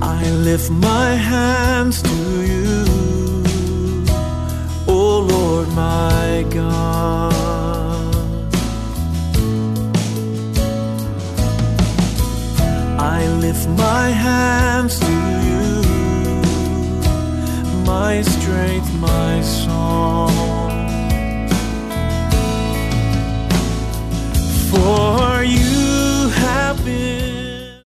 I lift my hands to you, O Lord my God. I lift my hands to you, my strength, my song.